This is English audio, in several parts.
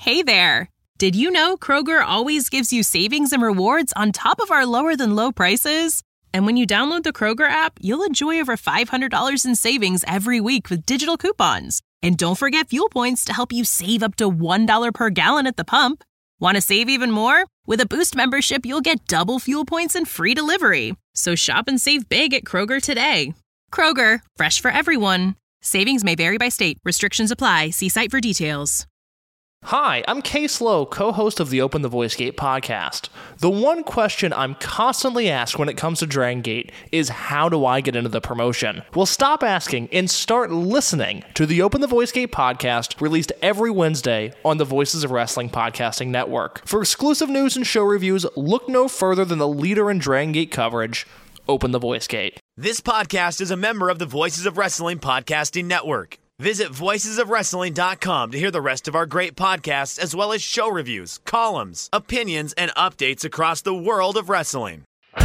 Hey there! Did you know Kroger always gives you savings and rewards on top of our lower-than-low prices? And when you download the Kroger app, you'll enjoy over $500 in savings every week with digital coupons. And don't forget fuel points to help you save up to $1 per gallon at the pump. Want to save even more? With a Boost membership, you'll get double fuel points and free delivery. So shop and save big at Kroger today. Kroger, fresh for everyone. Savings may vary by state. Restrictions apply. See site for details. Hi, I'm Case Lowe, co-host of the Open the Voice Gate podcast. The one question I'm constantly asked when it comes to Dragon Gate is, how do I get into the promotion? Well, stop asking and start listening to the Open the Voice Gate podcast, released every Wednesday on the Voices of Wrestling podcasting network. For exclusive news and show reviews, look no further than the leader in Dragon Gate coverage, Open the Voice Gate. This podcast is a member of the Voices of Wrestling podcasting network. Visit voicesofwrestling.com to hear the rest of our great podcasts, as well as show reviews, columns, opinions, and updates across the world of wrestling.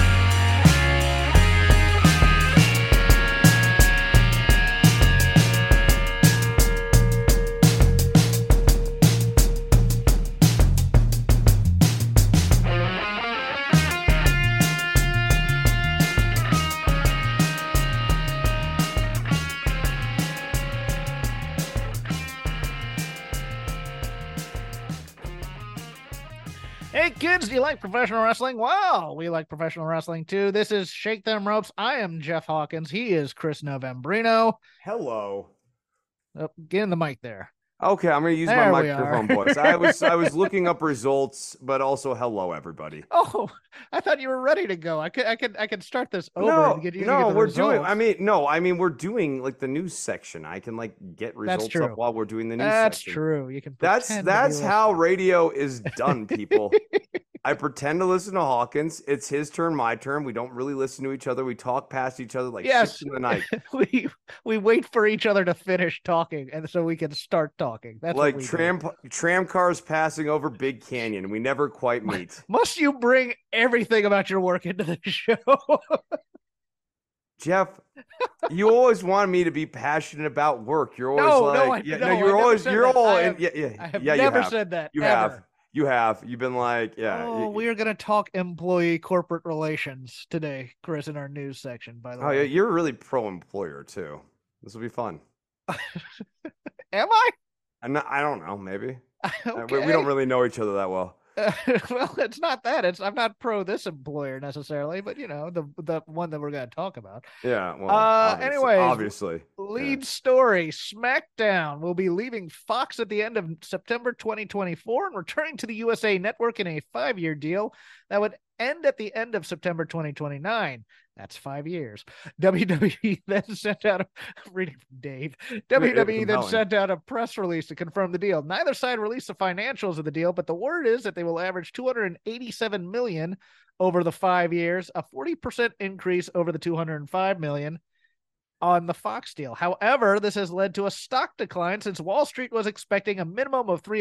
Hey kids, do you like professional wrestling? Well, we like professional wrestling too. This is Shake Them Ropes. I am Jeff Hawkins. He is Chris Novembrino. Hello. Oh, get in the mic there. Okay, I'm going to use There my we microphone are. voice. I was looking up results, but also hello everybody. Oh, I thought you were ready to go. I could start this over and get you to get the we're results. doing we're doing like the news section. I can like get results up while we're doing the news That's section. true. You can That's how radio is done, people. I pretend to listen to Hawkins. It's his turn, my turn. We don't really listen to each other. We talk past each other like ships in the night. we wait for each other to finish talking, and so we can start talking. That's like what we tram cars passing over Big Canyon. We never quite meet. Must you bring everything about your work into the show? Jeff, you always wanted me to be passionate about work. You're always I have never said that. You have. You've been like, we are going to talk employee corporate relations today, Chris, in our news section, by the way. Oh, yeah, you're really pro-employer, too. This will be fun. Am I? I don't know, maybe. Okay. We don't really know each other that well. Well, it's not that. I'm not pro this employer necessarily, but, the one that we're going to talk about. Yeah, well, obviously. Lead story, SmackDown will be leaving Fox at the end of September 2024 and returning to the USA Network in a 5-year deal that would end at the end of September 2029. That's 5 years. WWE then sent out sent out a press release to confirm the deal. Neither side released the financials of the deal, but the word is that they will average $287 million over the 5 years, a 40% increase over the $205 million on the Fox deal. However, this has led to a stock decline since Wall Street was expecting a minimum of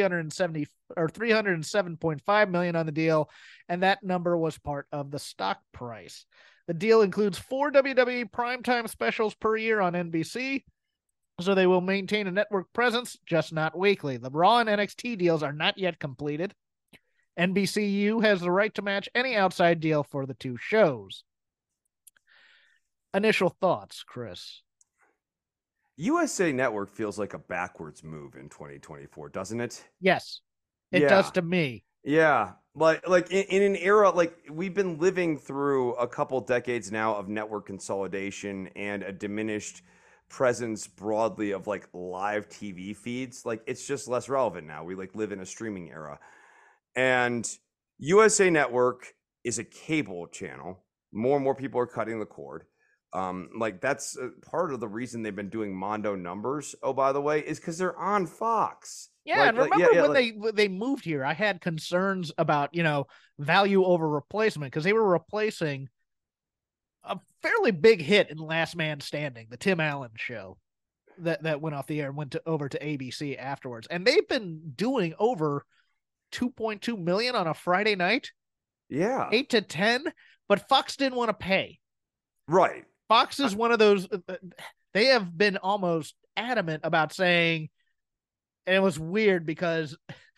$307.5 million on the deal, and that number was part of the stock price. The deal includes 4 WWE primetime specials per year on NBC, so they will maintain a network presence, just not weekly. The Raw and NXT deals are not yet completed. NBCU has the right to match any outside deal for the two shows. Initial thoughts, Chris? USA Network feels like a backwards move in 2024, doesn't it? Yes, it does to me. Yeah, like in an era, like we've been living through a couple decades now of network consolidation and a diminished presence broadly of like live TV feeds. Like it's just less relevant now. We like live in a streaming era, and USA Network is a cable channel. More and more people are cutting the cord. Like that's part of the reason they've been doing Mondo numbers. Oh, by the way, is because they're on Fox. Yeah, and remember when they moved here, I had concerns about, value over replacement because they were replacing a fairly big hit in Last Man Standing, the Tim Allen show that went off the air and went over to ABC afterwards. And they've been doing over 2.2 million on a Friday night. Yeah. 8 to 10, but Fox didn't want to pay. Right. Fox is one of those, they have been almost adamant about saying, and it was weird because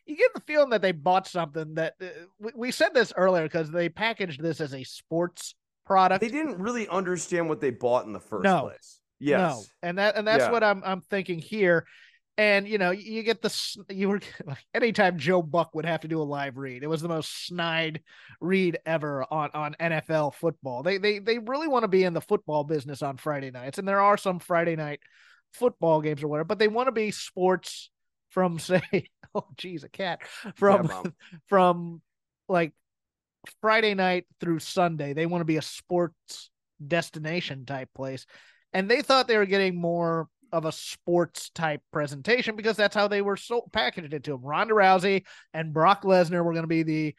you get the feeling that they bought something that we said this earlier because they packaged this as a sports product. They didn't really understand what they bought in the first place. Yes. No. And that's what I'm thinking here. And, you know, you get anytime Joe Buck would have to do a live read, it was the most snide read ever on NFL football. They really want to be in the football business on Friday nights. And there are some Friday night football games or whatever, but they want to be sports from, say, oh, geez, a cat from like Friday night through Sunday. They want to be a sports destination type place. And they thought they were getting more of a sports type presentation because that's how they were so packaged it to them. Ronda Rousey and Brock Lesnar were going to be the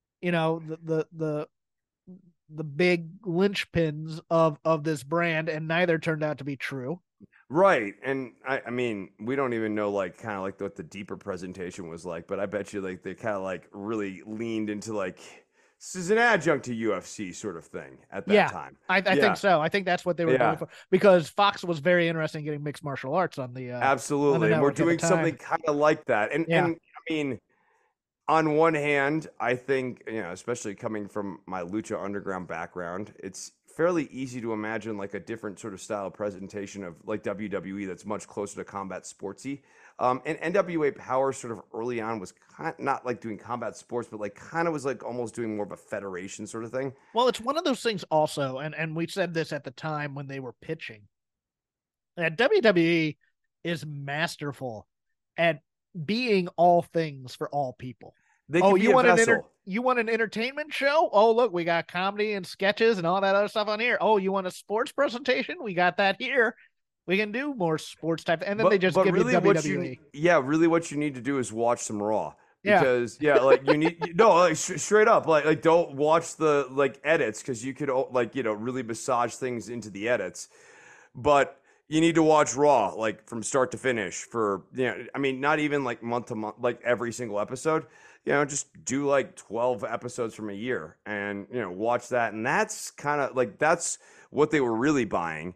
big linchpins of this brand, and neither turned out to be true. Right. And I mean, we don't even know like kind of like what the deeper presentation was like, but I bet you like they kind of like really leaned into like this is an adjunct to UFC sort of thing at that time. I think so. I think that's what they were going for because Fox was very interested in getting mixed martial arts on the absolutely. On the and we're doing something kind of like that. And I mean, on one hand, I think, you know, especially coming from my Lucha Underground background, it's fairly easy to imagine like a different sort of style of presentation of like WWE that's much closer to combat sportsy. And NWA Power sort of early on was kind of not like doing combat sports, but like kind of was like almost doing more of a federation sort of thing. Well, it's one of those things also, and we said this at the time when they were pitching, that WWE is masterful at being all things for all people. You want an entertainment show? Oh, look, we got comedy and sketches and all that other stuff on here. Oh, you want a sports presentation? We got that here. We can do more sports type, and then they just give really you WWE. Really what you need to do is watch some Raw. Because like you need like straight up like don't watch the like edits because you could like, you know, really massage things into the edits, but you need to watch Raw like from start to finish for, you know, I mean, not even like month to month, like every single episode, you know, just do like 12 episodes from a year and, you know, watch that. And that's kind of like, that's what they were really buying.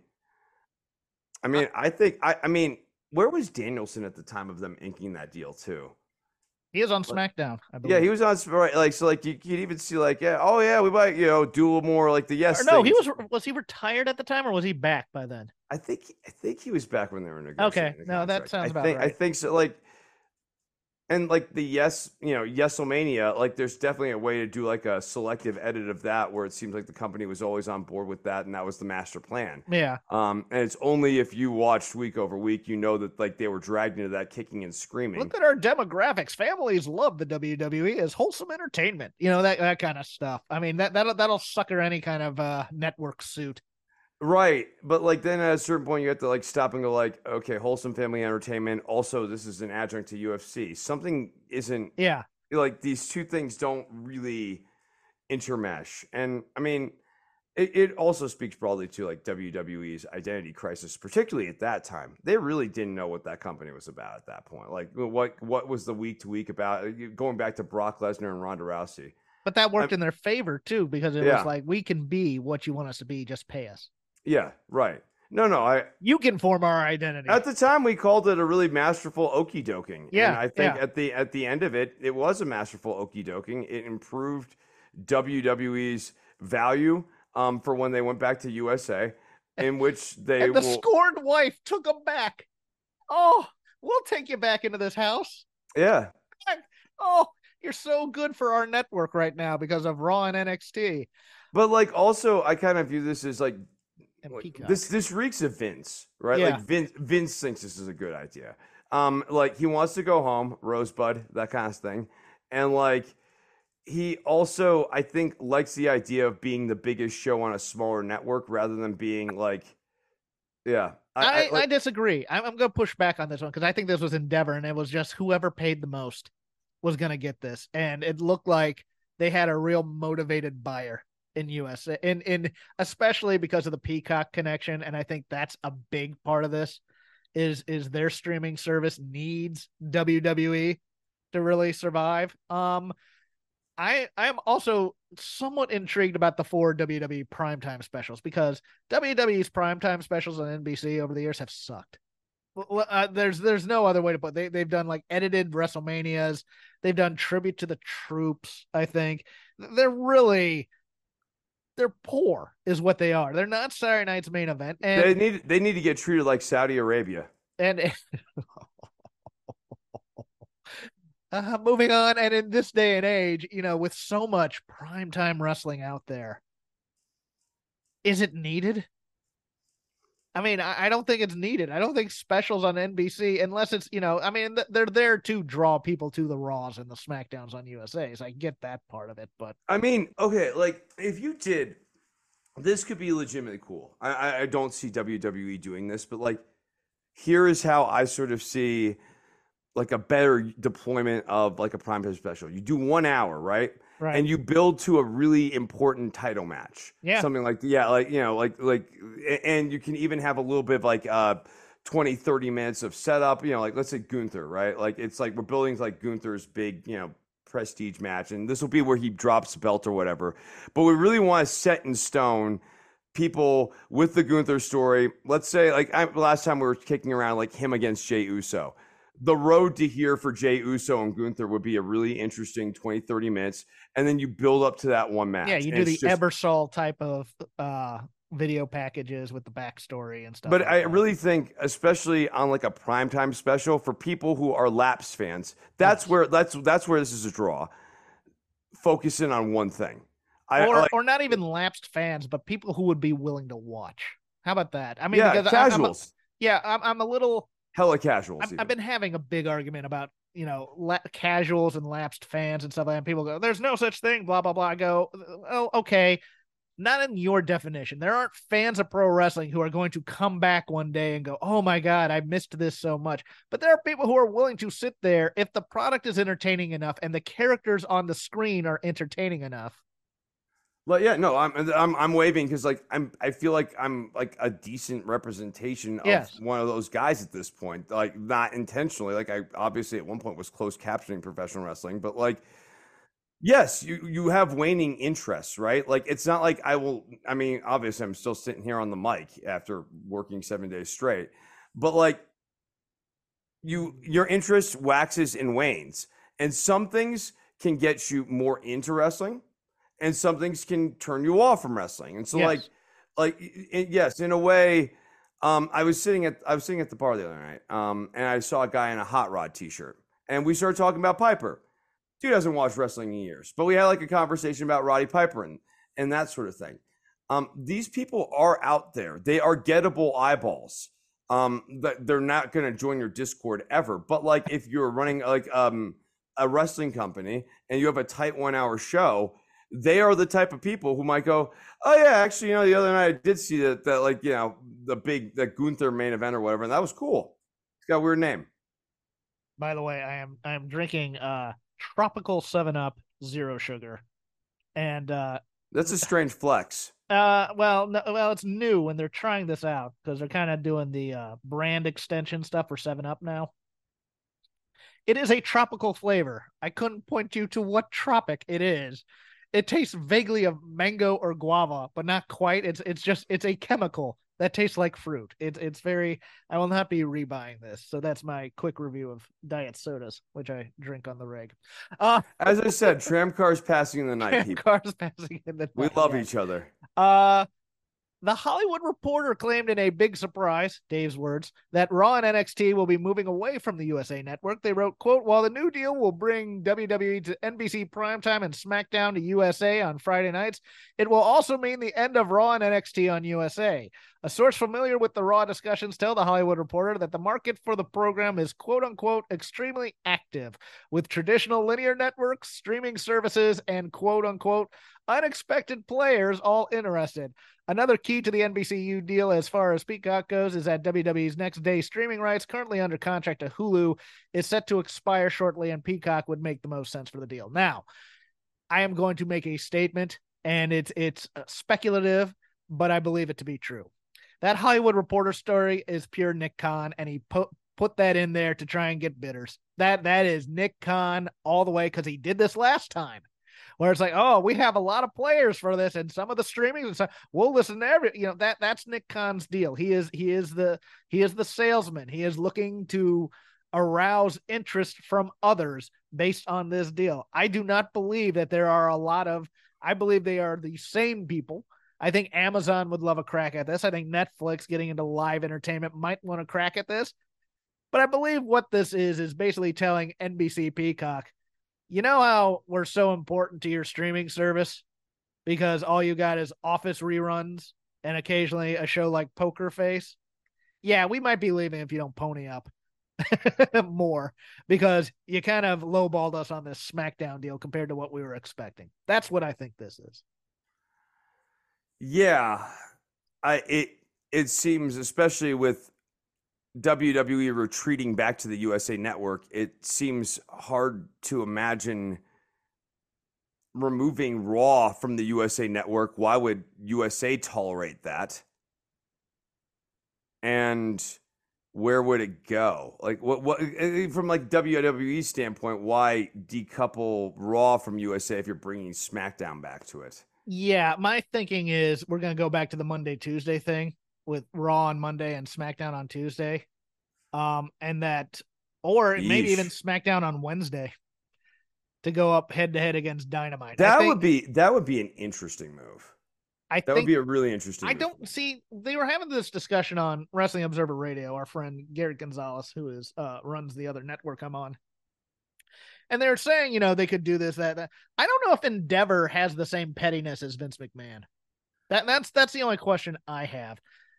I mean, I mean, where was Danielson at the time of them inking that deal too? He is on SmackDown, I believe. Yeah, he was on, right? Like, so, like, you could even see, like, we might, you know, do more like the yes. Or no, things. Was he retired at the time, or was he back by then? I think he was back when they were negotiating. Okay, no, that sounds about right. I think so. Like, and like the Yesomania, like, there's definitely a way to do like a selective edit of that where it seems like the company was always on board with that, and that was the master plan. Yeah. And it's only if you watched week over week, you know that like they were dragged into that kicking and screaming. Look at our demographics. Families love the WWE as wholesome entertainment. You know, that kind of stuff. I mean, that'll sucker any kind of network suit. Right. But like then at a certain point you have to like stop and go like, okay, wholesome family entertainment. Also, this is an adjunct to UFC. Something isn't like these two things don't really intermesh. And I mean, it also speaks broadly to like WWE's identity crisis, particularly at that time. They really didn't know what that company was about at that point. Like what was the week to week about, going back to Brock Lesnar and Ronda Rousey. But that worked in their favor too, because it was like, we can be what you want us to be, just pay us. Yeah, right. No, you can form our identity. At the time, we called it a really masterful okie doking. Yeah, and I think at the end of it, it was a masterful okie doking. It improved WWE's value for when they went back to USA, in which they and the scorned wife took them back. Oh, we'll take you back into this house. Yeah. Oh, you're so good for our network right now because of Raw and NXT. But like, also, I kind of view this as like. This reeks of Vince, right? Yeah. Like Vince thinks this is a good idea. Like he wants to go home, Rosebud, that kind of thing. And like he also, I think, likes the idea of being the biggest show on a smaller network rather than being like, I disagree. I'm going to push back on this one because I think this was Endeavor and it was just whoever paid the most was going to get this. And it looked like they had a real motivated buyer in US, in especially because of the Peacock connection, and I think that's a big part of this. Is their streaming service needs WWE to really survive. I am also somewhat intrigued about the 4 WWE primetime specials because WWE's primetime specials on NBC over the years have sucked. There's no other way to put it. They've done like edited WrestleManias. They've done tribute to the troops. I think they're poor is what they are. They're not Saturday Night's main event, and they need to get treated like Saudi Arabia. And moving on, and in this day and age, with so much primetime wrestling out there, is it needed? I mean, I don't think it's needed. I don't think specials on NBC, unless it's, they're there to draw people to the Raws and the SmackDowns on USA. So I get that part of it, but I mean, okay, like if you did, this could be legitimately cool. I don't see WWE doing this, but like, here is how I sort of see like a better deployment of like a primetime special. You do 1 hour, right? Right. And you build to a really important title match. Yeah. Something like, and you can even have a little bit of like 20, 30 minutes of setup, like let's say Gunther, right? Like it's like we're building like Gunther's big, prestige match. And this will be where he drops the belt or whatever. But we really want to set in stone people with the Gunther story. Let's say last time we were kicking around like him against Jey Uso. The road to here for Jey Uso and Gunther would be a really interesting 20, 30 minutes. And then you build up to that one match. Yeah, you do the Ebersol type of video packages with the backstory and stuff. But I really think, especially on like a primetime special, for people who are lapsed fans, that's where this is a draw. Focus in on one thing. Or not even lapsed fans, but people who would be willing to watch. How about that? I mean, yeah, because casuals. I'm a little... Hella casuals. I've been having a big argument about, casuals and lapsed fans and stuff like that. People go, there's no such thing, blah, blah, blah. I go, oh, okay. Not in your definition. There aren't fans of pro wrestling who are going to come back one day and go, oh my God, I missed this so much. But there are people who are willing to sit there if the product is entertaining enough and the characters on the screen are entertaining enough. Well, yeah, no, I'm waving because I feel like I'm like a decent representation of one of those guys at this point. Like not intentionally. Like I obviously at one point was closed captioning professional wrestling, but like, yes, you have waning interests, right? Like it's not like obviously I'm still sitting here on the mic after working 7 days straight, but like your interest waxes and wanes, and some things can get you more into wrestling. And some things can turn you off from wrestling. And so yes, in a way, I was sitting at the bar the other night, and I saw a guy in a Hot Rod t-shirt, and we started talking about Piper. Dude hasn't watched wrestling in years, but we had like a conversation about Roddy Piper and that sort of thing. These people are out there. They are gettable eyeballs. They're not going to join your Discord ever. But like if you're running like a wrestling company and you have a tight 1 hour show, they are the type of people who might go, oh yeah, actually, the other night I did see that the Gunther main event or whatever, and that was cool. It's got a weird name. By the way, I am drinking Tropical 7-Up Zero Sugar, and that's a strange flex. It's new when they're trying this out because they're kind of doing the brand extension stuff for 7-Up now. It is a tropical flavor. I couldn't point you to what tropic it is. It tastes vaguely of mango or guava, but not quite. It's a chemical that tastes like fruit. It's very, I will not be rebuying this. So that's my quick review of diet sodas, which I drink on the reg. As I said, tram cars passing in the night. Cars passing in the night. We love each other. The Hollywood Reporter claimed in a big surprise, Dave's words, that Raw and NXT will be moving away from the USA Network. They wrote, quote, while the new deal will bring WWE to NBC Primetime and SmackDown to USA on Friday nights, it will also mean the end of Raw and NXT on USA. A source familiar with the Raw discussions tell the Hollywood Reporter that the market for the program is, quote unquote, extremely active, with traditional linear networks, streaming services, and, quote unquote, unexpected players all interested. Another key to the NBCU deal as far as Peacock goes is that WWE's next day streaming rights, currently under contract to Hulu, is set to expire shortly, and Peacock would make the most sense for the deal. Now, I am going to make a statement, and it's speculative, but I believe it to be true. That Hollywood Reporter story is pure Nick Khan, and he put that in there to try and get bidders. That is Nick Khan all the way, because he did this last time. where it's like, oh, we have a lot of players for this, and some of the streaming, and so we'll listen to every, that's Nick Khan's deal. He is the salesman. He is looking to arouse interest from others based on this deal. I do not believe that there are I believe they are the same people. I think Amazon would love a crack at this. I think Netflix, getting into live entertainment, might want to crack at this. But I believe what this is basically telling NBC Peacock, you know how we're so important to your streaming service because all you got is Office reruns and occasionally a show like Poker Face? Yeah, we might be leaving if you don't pony up more, because you kind of lowballed us on this SmackDown deal compared to what we were expecting. That's what I think this is. Yeah, it seems, especially with WWE retreating back to the USA Network, it seems hard to imagine removing Raw from the USA Network. Why would USA tolerate that? And where would it go? Like what from like WWE standpoint, why decouple Raw from USA if you're bringing SmackDown back to it? Yeah, my thinking is we're going to go back to the Monday, Tuesday thing with Raw on Monday and SmackDown on Tuesday. And that, or maybe even SmackDown on Wednesday to go up head to head against Dynamite. That would be an interesting move. That would be a really interesting move. Don't see, they were having this discussion on Wrestling Observer Radio, our friend Garrett Gonzalez, who runs the other network I'm on. And they're saying, they could do this, that. I don't know if Endeavor has the same pettiness as Vince McMahon. That's the only question I have.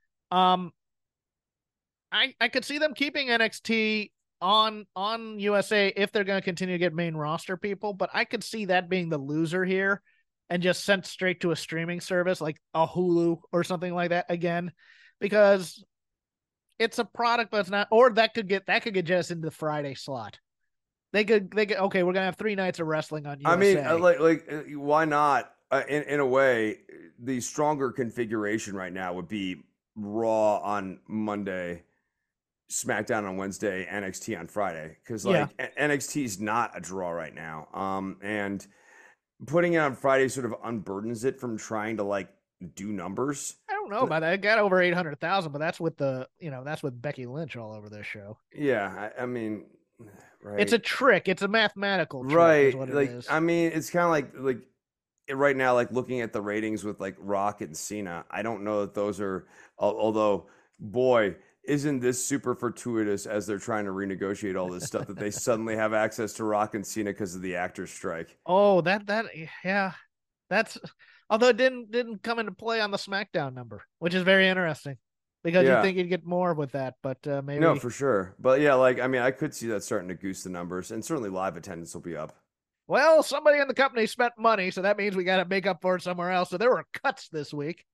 I could see them keeping NXT on USA if they're going to continue to get main roster people, but I could see that being the loser here and just sent straight to a streaming service like a Hulu or something like that again, because it's a product, but it's not. Or that could get just into the Friday slot. They could okay, we're gonna have 3 nights of wrestling on USA. I mean, why not? In a way, the stronger configuration right now would be Raw on Monday, SmackDown on Wednesday, NXT on Friday, because NXT is not a draw right now. And putting it on Friday sort of unburdens it from trying to do numbers. I don't know about that. It got over 800,000, but that's with that's with Becky Lynch all over this show. Yeah, I mean. Right. It's a trick. It's a mathematical trick. Right. Is what it is. I mean, it's kind of like right now, looking at the ratings with Rock and Cena. I don't know that those are, although boy, isn't this super fortuitous as they're trying to renegotiate all this stuff that they suddenly have access to Rock and Cena because of the actors strike. Oh, yeah. That's, although it didn't come into play on the SmackDown number, which is very interesting. Because you think you'd get more with that, but maybe. No, for sure. But yeah, I could see that starting to goose the numbers, and certainly live attendance will be up. Well, somebody in the company spent money, so that means we got to make up for it somewhere else. So there were cuts this week.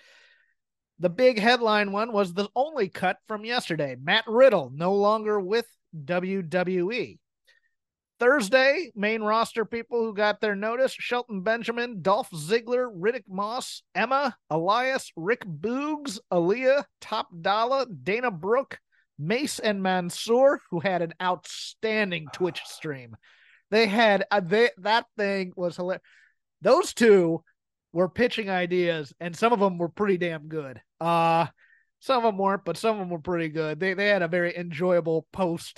The big headline one was the only cut from yesterday. Matt Riddle, no longer with WWE. Thursday, main roster people who got their notice: Shelton Benjamin, Dolph Ziggler, Riddick Moss, Emma, Elias, Rick Boogs, Aaliyah, Top Dollar, Dana Brooke, Mace, and Mansoor, who had an outstanding Twitch stream. They had that thing was hilarious. Those two were pitching ideas, and some of them were pretty damn good. Some of them weren't, but some of them were pretty good. They had a very enjoyable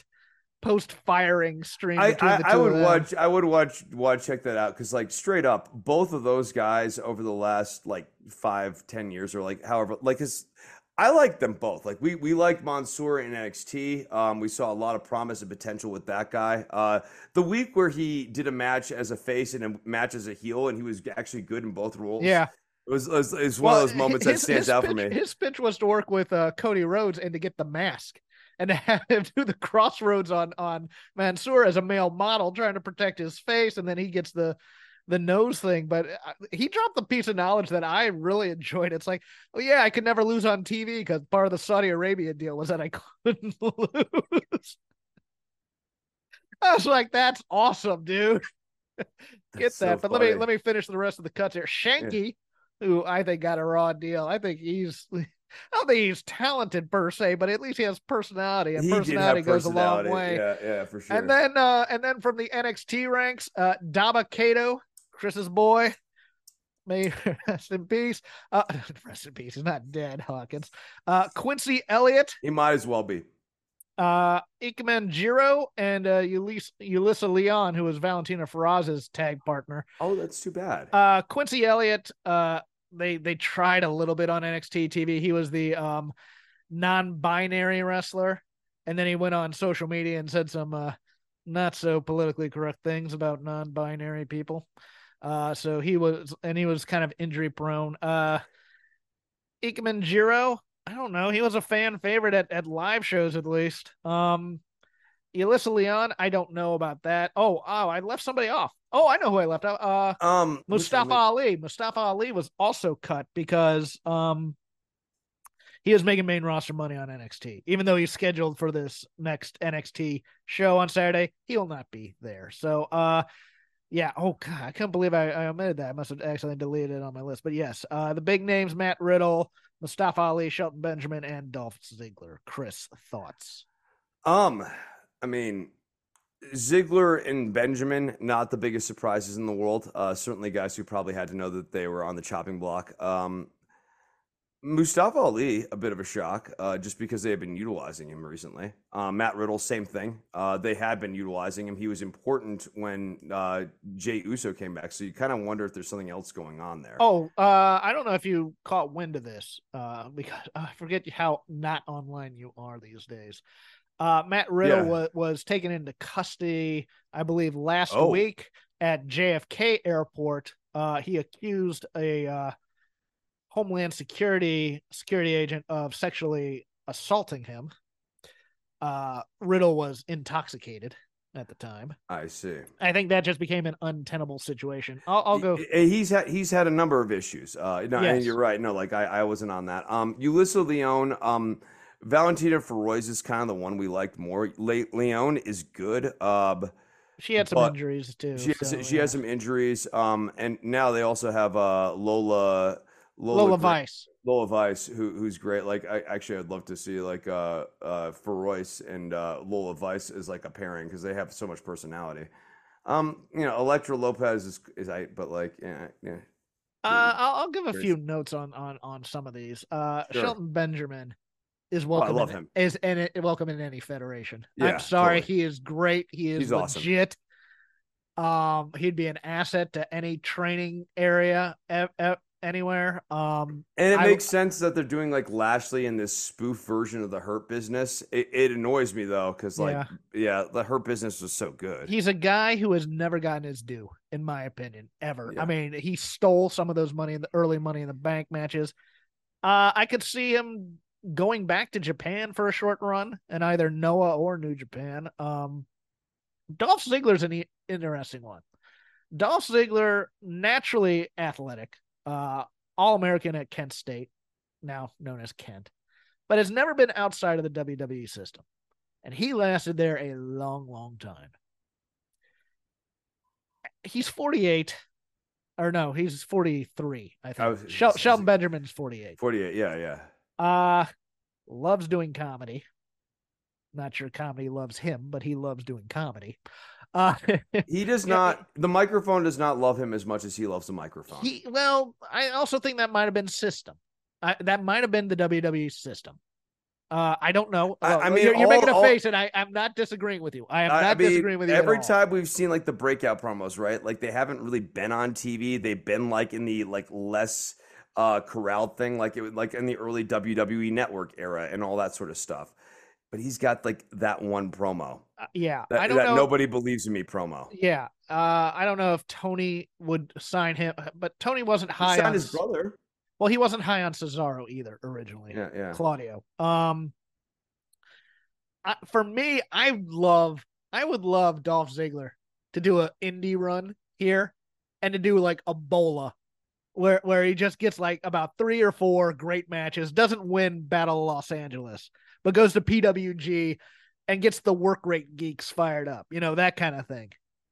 post-firing stream. I would watch check that out, because straight up, both of those guys over the last 5-10 years, or however, I like them both. We liked Mansoor in NXT. We saw a lot of promise and potential with that guy. The week where he did a match as a face and a match as a heel, and he was actually good in both roles. Yeah. It was one of those moments that stands out for me. His pitch was to work with Cody Rhodes and to get the mask and to have him do the crossroads on Mansoor as a male model trying to protect his face, and then he gets the nose thing. But he dropped the piece of knowledge that I really enjoyed. It's like, oh yeah, I could never lose on TV because part of the Saudi Arabia deal was that I couldn't lose. I was like, that's awesome, dude. Get that. So but let me finish the rest of the cuts here. Shanky, who I think got a raw deal. I don't think he's talented per se, but at least he has personality, and personality goes a long way. Yeah, for sure. And then from the NXT ranks, Daba Kato, Chris's boy. May rest in peace. Rest in peace. He's not dead, Hawkins. Quincy Elliott. He might as well be. Ikemen Jiro and Yulisa Leon, who was Valentina Feraz's tag partner. Oh, that's too bad. Quincy Elliott, they tried a little bit on NXT TV. He was the non-binary wrestler, and then he went on social media and said some not so politically correct things about non-binary people. So he was kind of injury prone. Ikemen Jiro, I don't know. He was a fan favorite at live shows, at least. Yulisa Leon, I don't know about that. Oh, I left somebody off. Oh, I know who I left out. Mustafa Ali. Mustafa Ali was also cut because he was making main roster money on NXT. Even though he's scheduled for this next NXT show on Saturday, he will not be there. So, yeah. Oh, God, I can't believe I omitted that. I must have accidentally deleted it on my list. But yes, the big names, Matt Riddle, Mustafa Ali, Shelton Benjamin, and Dolph Ziggler. Chris, thoughts? I mean, Ziggler and Benjamin, not the biggest surprises in the world. Certainly guys who probably had to know that they were on the chopping block. Mustafa Ali, a bit of a shock, just because they have been utilizing him recently. Matt Riddle, same thing. They had been utilizing him. He was important when Jey Uso came back, so you kind of wonder if there's something else going on there. Oh, I don't know if you caught wind of this, because I forget how not online you are these days. Matt Riddle was taken into custody, I believe, last week at JFK Airport. He accused a Homeland Security agent of sexually assaulting him. Riddle was intoxicated at the time. I see. I think that just became an untenable situation. I'll go. He's had a number of issues. Yes. And you're right. No, like I wasn't on that. Yulisa Leon, Valentina Feroz is kind of the one we liked more. Leon is good. She had some injuries too. She has some injuries. And now they also have Lola Vice. Lola Vice, who's great. Like I'd love to see like Feroz and Lola Vice as like a pairing because they have so much personality. Elektra Lopez is but like yeah. I'll give a few notes on some of these. Sure. Shelton Benjamin is welcome. I love him. Is welcome in any federation. Yeah, I'm sorry, totally. he is great. He's legit. Awesome. He'd be an asset to any training area anywhere. And it makes sense that they're doing like Lashley in this spoof version of the Hurt Business. It annoys me though, because the Hurt Business was so good. He's a guy who has never gotten his due, in my opinion, ever. Yeah. I mean, he stole some of those early Money in the Bank matches. I could see him going back to Japan for a short run in either Noah or New Japan. Dolph Ziggler's an interesting one. Dolph Ziggler, naturally athletic, All-American at Kent State, now known as Kent, but has never been outside of the WWE system. And he lasted there a long, long time. He's 48. Or no, he's 43, I think. Shelton Benjamin's 48. 48, yeah. Loves doing comedy. Not sure comedy loves him, but he loves doing comedy. He does not. The microphone does not love him as much as he loves the microphone. I also think that might have been system. That might have been the WWE system. I don't know. I mean, you're making a face, and I'm not disagreeing with you. I am not disagreeing with you. Every time we've seen like the breakout promos, right? Like they haven't really been on TV. They've been like in the like less corralled thing, like it was like in the early WWE Network era and all that sort of stuff. But he's got like that one promo. I don't know. Nobody believes in me promo. Yeah. I don't know if Tony would sign him, but Tony wasn't high he signed on his brother. Well, he wasn't high on Cesaro either originally. Yeah. Claudio. For me, I would love Dolph Ziggler to do an indie run here and to do like a Bola where he just gets like about 3 or 4 great matches, doesn't win Battle of Los Angeles, but goes to PWG and gets the work rate geeks fired up, that kind of thing.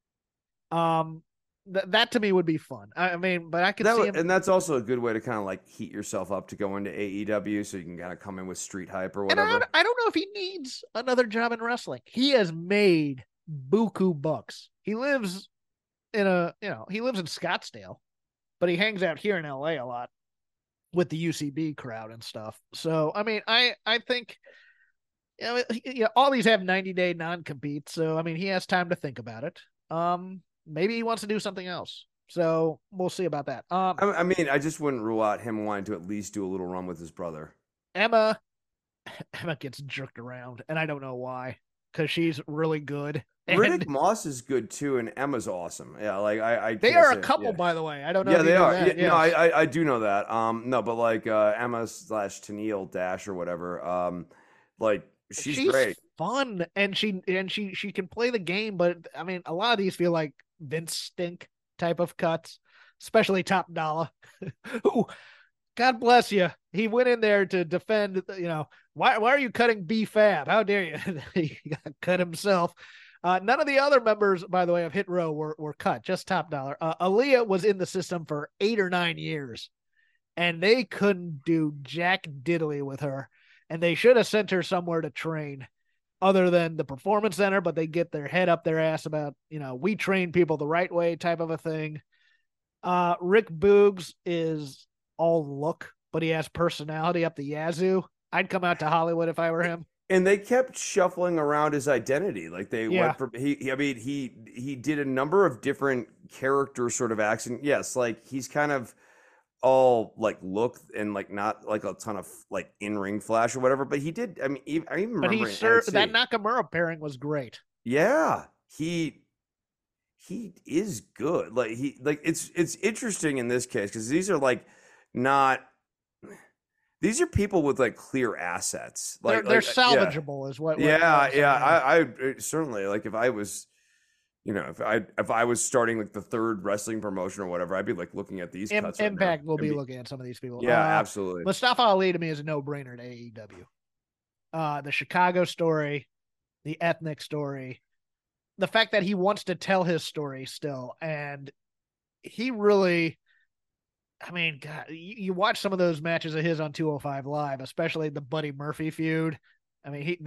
That to me would be fun. I mean, but I could see him, and that's also a good way to kind of like heat yourself up to go into AEW, so you can kind of come in with street hype or whatever. And I don't know if he needs another job in wrestling. He has made buku bucks. He lives he lives in Scottsdale, but he hangs out here in LA a lot with the UCB crowd and stuff. So, I mean, I think, all these have 90-day non-compete. So, I mean, he has time to think about it. Maybe he wants to do something else. So we'll see about that. I mean, I just wouldn't rule out him wanting to at least do a little run with his brother. Emma gets jerked around, and I don't know why, because she's really good. Riddick Moss is good too, and Emma's awesome. Yeah, like they are a couple, by the way. I don't know. Yeah, they are. That. Yeah, no, I do know that. No, but like Emma / Tennille Dash or whatever. Like she's great, fun, and she can play the game. But I mean, a lot of these feel like Vince Stink type of cuts, especially Top Dollar. Who, God bless you, he went in there to defend. Why are you cutting B-Fab? How dare you? He got cut himself. None of the other members, by the way, of Hit Row were cut, just Top Dollar. Aaliyah was in the system for 8 or 9 years, and they couldn't do jack diddly with her, and they should have sent her somewhere to train other than the Performance Center, but they get their head up their ass about, we train people the right way type of a thing. Rick Boogs is all look, but he has personality up the yazoo. I'd come out to Hollywood if I were him. And they kept shuffling around his identity. Like they went for he did a number of different character sort of acts. And yes, like he's kind of all like look and like not like a ton of like in-ring flash or whatever, but he did. I mean, I even remember that Nakamura pairing was great. Yeah, he is good. Like it's interesting in this case because these are like not. These are people with like clear assets. Like they're salvageable, is what. I certainly like if I was, if I was starting like the third wrestling promotion or whatever, I'd be like looking at these cuts. Impact will be looking at some of these people. Yeah, absolutely. Mustafa Ali to me is a no-brainer to AEW. The Chicago story, the ethnic story, the fact that he wants to tell his story still, and he really. I mean, God, you watch some of those matches of his on 205 Live, especially the Buddy Murphy feud. I mean,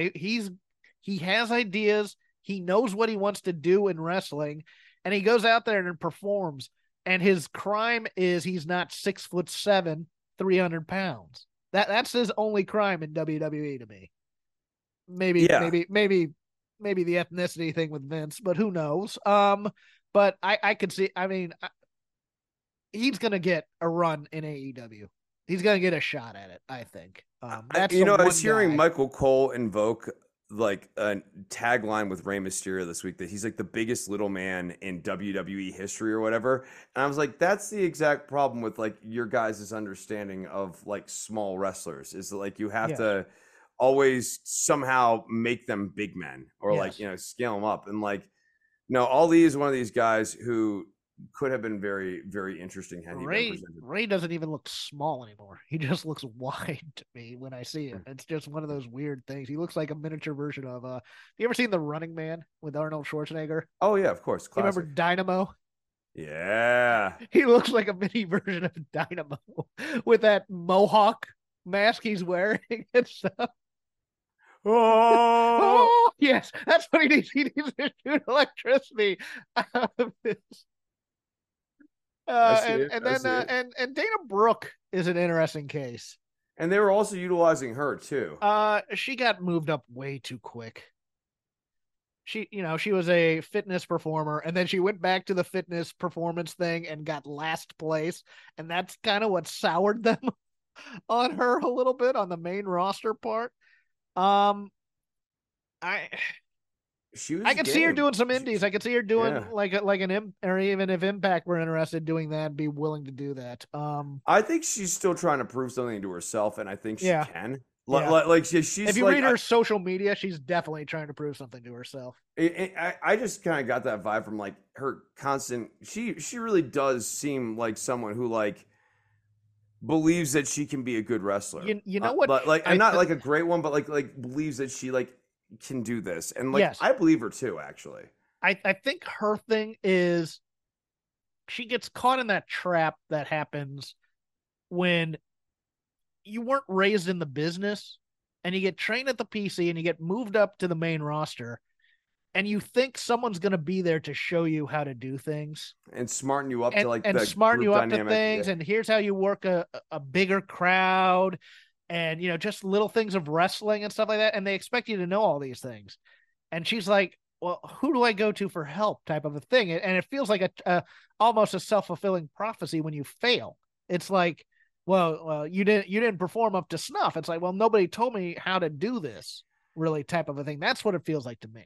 he has ideas. He knows what he wants to do in wrestling, and he goes out there and performs. And his crime is he's not 6'7", 300 pounds. That's his only crime in WWE to me. Maybe the ethnicity thing with Vince, but who knows? But I could see. I mean. He's going to get a run in AEW. He's going to get a shot at it, I think. I was hearing Michael Cole invoke like a tagline with Rey Mysterio this week that he's like the biggest little man in WWE history or whatever. And I was like, that's the exact problem with like your guys' understanding of like small wrestlers is that like you have to always somehow make them big men or like, scale them up. And like, no, Ali is one of these guys who could have been very, very interesting had he been presented. Ray doesn't even look small anymore. He just looks wide to me when I see him. It's just one of those weird things. He looks like a miniature version of you ever seen The Running Man with Arnold Schwarzenegger? Oh yeah, of course. You remember Dynamo? Yeah. He looks like a mini version of Dynamo with that mohawk mask he's wearing and stuff. Oh, yes, that's what he needs. He needs to shoot electricity out of this. And Dana Brooke is an interesting case. And they were also utilizing her too. She got moved up way too quick. She was a fitness performer, and then she went back to the fitness performance thing and got last place, and that's kind of what soured them on her a little bit on the main roster part. I could see her doing some indies. I could see her doing like an or even if Impact were interested doing that, be willing to do that. I think she's still trying to prove something to herself, and I think she can. She's. If you read her social media, she's definitely trying to prove something to herself. I just kind of got that vibe from like her constant. She really does seem like someone who like believes that she can be a good wrestler. You know what? Not like a great one, but like believes that she like can do this, and like I believe her too. Actually, I think her thing is she gets caught in that trap that happens when you weren't raised in the business and you get trained at the PC and you get moved up to the main roster, and you think someone's going to be there to show you how to do things and smarten you up to like and the smarten group you up dynamic. to things. And here's how you work a bigger crowd, and just little things of wrestling and stuff like that. And they expect you to know all these things. And she's like, well, who do I go to for help type of a thing? And it feels like almost a self-fulfilling prophecy when you fail. It's like, well, you didn't perform up to snuff. It's like, well, nobody told me how to do this, really, type of a thing. That's what it feels like to me.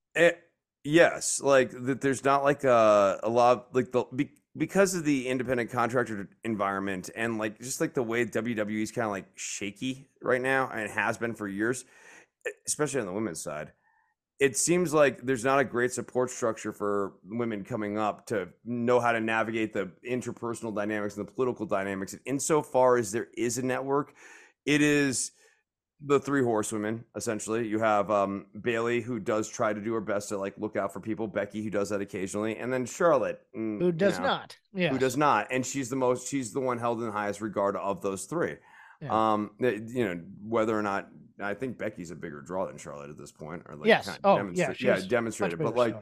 Yes, like that. There's not like a lot of, like because of the independent contractor environment and like just like the way WWE is kind of like shaky right now and has been for years, especially on the women's side. It seems like there's not a great support structure for women coming up to know how to navigate the interpersonal dynamics and the political dynamics. And insofar as there is a network, it is the three horsewomen, essentially. You have Bayley, who does try to do her best to like look out for people, Becky, who does that occasionally, and then Charlotte, who does not. Yeah. Who does not. And she's the one held in the highest regard of those three. Yeah. Whether or not I think Becky's a bigger draw than Charlotte at this point, or like yes, demonstrated. But like,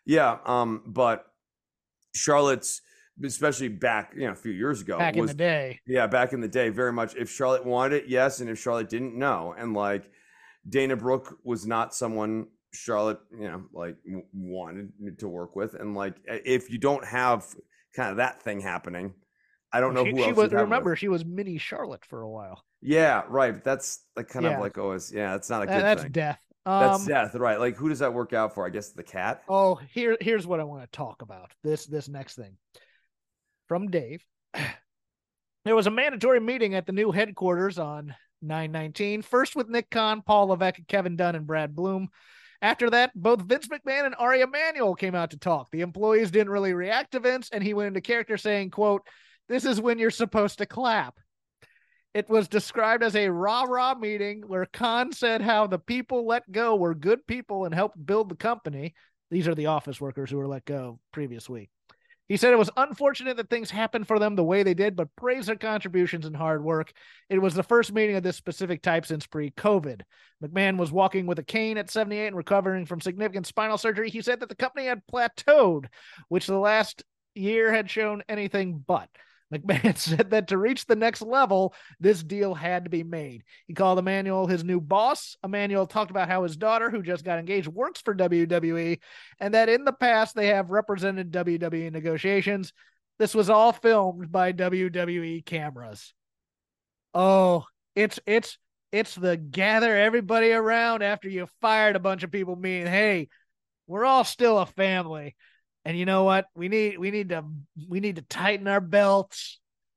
but Charlotte's, especially back, a few years ago, back in the day, very much. If Charlotte wanted it, yes, and if Charlotte didn't, no. And like, Dana Brooke was not someone Charlotte, wanted to work with. And like, if you don't have kind of that thing happening, I don't know who else. Remember, she was mini Charlotte for a while. Yeah, right. But that's like kind of like always. Yeah, it's not a good that's thing. Death. That's death, right? Like, who does that work out for? I guess the cat. Oh, here's what I want to talk about. This next thing from Dave. There was a mandatory meeting at the new headquarters on 9/19. First with Nick Khan, Paul Levesque, Kevin Dunn, and Brad Bloom. After that, both Vince McMahon and Ari Emanuel came out to talk. The employees didn't really react to Vince, and he went into character saying, quote, "This is when you're supposed to clap." It was described as a rah-rah meeting where Khan said how the people let go were good people and helped build the company. These are the office workers who were let go previous week. He said it was unfortunate that things happened for them the way they did, but praised their contributions and hard work. It was the first meeting of this specific type since pre-COVID. McMahon was walking with a cane at 78 and recovering from significant spinal surgery. He said that the company had plateaued, which the last year had shown anything but. McMahon said that to reach the next level, this deal had to be made. He called Emanuel his new boss. Emanuel talked about how his daughter, who just got engaged, works for WWE, and that in the past they have represented WWE negotiations. This was all filmed by WWE cameras. Oh, it's the gather everybody around after you fired a bunch of people, meaning, hey, we're all still a family. And you know what? We need to tighten our belts.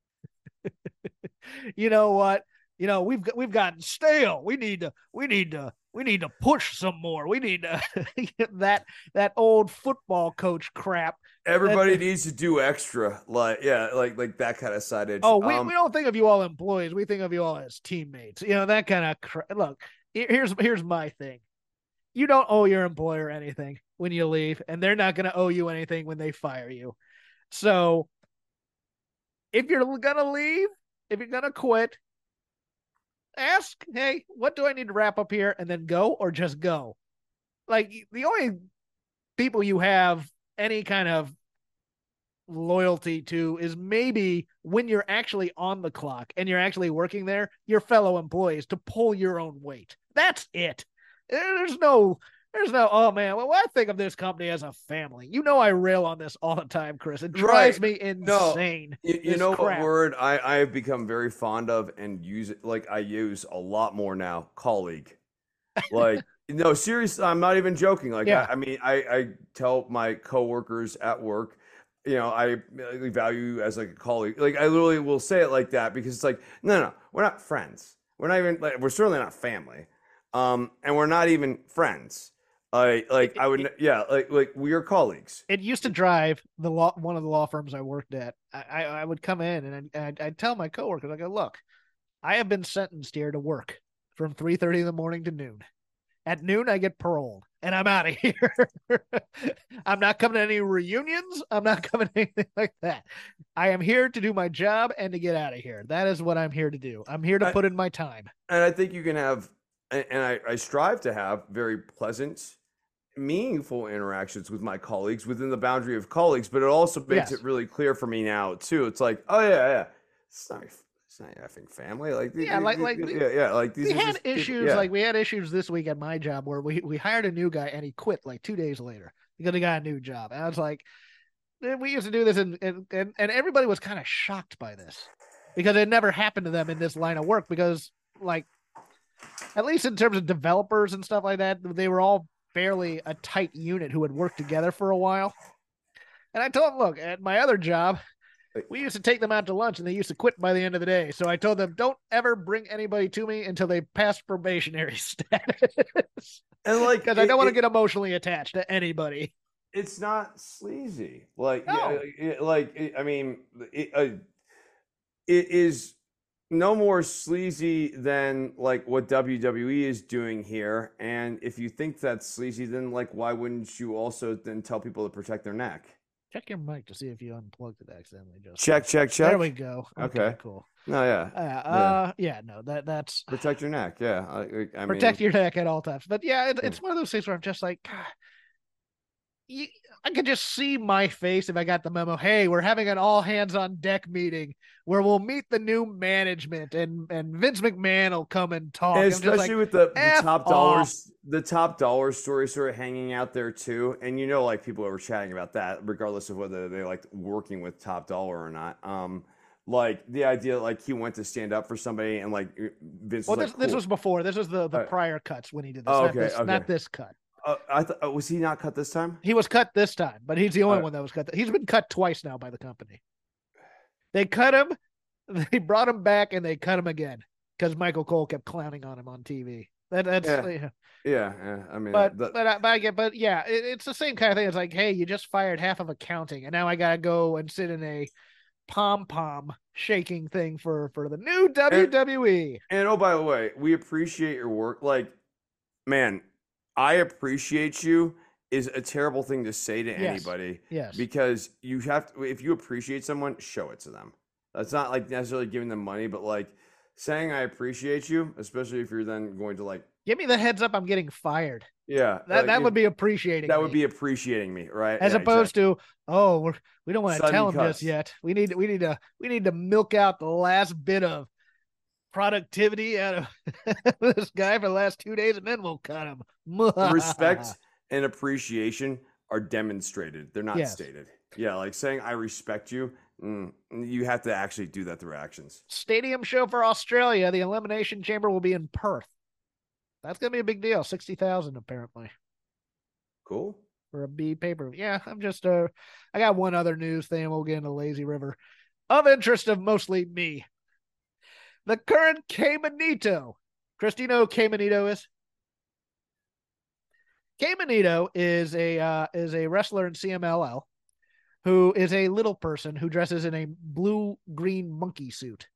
You know what? We've gotten stale. We need to push some more. We need to that old football coach crap. Everybody needs to do extra, like that kind of side edge. Oh, we don't think of you all employees. We think of you all as teammates. That kind of crap. Look, here's my thing. You don't owe your employer anything when you leave, and they're not going to owe you anything when they fire you. So if you're going to leave, if you're going to quit, ask, hey, what do I need to wrap up here, and then go, or just go? Like, the only people you have any kind of loyalty to is maybe when you're actually on the clock and you're actually working there, your fellow employees, to pull your own weight. That's it. There's no, oh man, well, I think of this company as a family. I rail on this all the time, Chris. It drives me insane. No, you know crap. What word I have become very fond of and use it, like I use a lot more now? Colleague. Like, no, seriously, I'm not even joking. Like, yeah. I tell my coworkers at work, I value you as like a colleague. Like, I literally will say it like that because it's like, no, we're not friends. We're not even, like, we're certainly not family. And we're not even friends. We are colleagues. It used to drive one of the law firms I worked at. I would come in and I'd tell my coworkers, I go, look, I have been sentenced here to work from 3:30 in the morning to noon. At noon, I get paroled and I'm out of here. I'm not coming to any reunions. I'm not coming to anything like that. I am here to do my job and to get out of here. That is what I'm here to do. I'm here to put in my time. And I think you can have, and I strive to have very pleasant, meaningful interactions with my colleagues within the boundary of colleagues, but it also makes Yes. it really clear for me now too. It's like, oh yeah, it's not your effing family. Like Yeah, like like these we are had just people- issues. yeah. Like we had issues this week at my job where we hired a new guy and he quit like 2 days later because he got a new job. And I was like, we used to do this, and everybody was kind of shocked by this because it never happened to them in this line of work. Because like, at least in terms of developers and stuff like that, they were all fairly a tight unit who had worked together for a while. And I told them, look, at my other job, we used to take them out to lunch and they used to quit by the end of the day. So I told them, don't ever bring anybody to me until they pass probationary status. And like, Because I don't want to get emotionally attached to anybody. it's not sleazy. Like, No. I mean, it is no more sleazy than like what WWE is doing here. And if you think that's sleazy, then like, why wouldn't you also then tell people to protect their neck? Check your mic to see if you unplugged it accidentally. Just Check. There we go. Okay. Cool. No, yeah. No, that's Protect your neck. Yeah. I protect mean, your neck at all times. But yeah, it's one of those things where I'm just like, God, I could just see my face if I got the memo. Hey, we're having an all hands on deck meeting where we'll meet the new management and Vince McMahon will come and talk. and I'm just especially like, with the F top off. dollars, the top dollar story sort of hanging out there too. And you know, like people were chatting about that, regardless of whether they liked working with top dollar or not. Like the idea, like he went to stand up for somebody, and like Vince. Well, was this like, cool. was before. This was the right. prior cuts when he did this. Oh, not okay, okay. Not this cut. I thought was he not cut this time? He was cut this time, but he's the only one that was cut. He's been cut twice now by the company. They cut him, they brought him back, and they cut him again because Michael Cole kept clowning on him on TV. That's Yeah. I mean, but yeah, it's the same kind of thing. It's like, hey, you just fired half of accounting, and now I gotta go and sit in a pom shaking thing for the new WWE. And oh, by the way, we appreciate your work. Like, man, I appreciate you is a terrible thing to say to anybody. Yes. Because you have to, if you appreciate someone, show it to them. That's not like necessarily giving them money, but like saying I appreciate you, especially if you're then going to like give me the heads up I'm getting fired. Yeah. That would be appreciating. That would be appreciating me, right? As opposed to, oh, we don't want to tell him just yet. We need to milk out the last bit of productivity out of this guy for the last 2 days, and then we'll cut him. Respect and appreciation are demonstrated. They're not stated. Yeah, like saying I respect you. You have to actually do that through actions. Stadium show for Australia. The Elimination Chamber will be in Perth. That's gonna be a big deal. 60,000 apparently. Cool. For a B paper. Yeah, I'm just I got one other news thing. We'll get into Lazy River. Of interest of mostly me. The current K-Manito. Chris, do you know who K-Manito is? K-Manito is a wrestler in CMLL who is a little person who dresses in a blue-green monkey suit.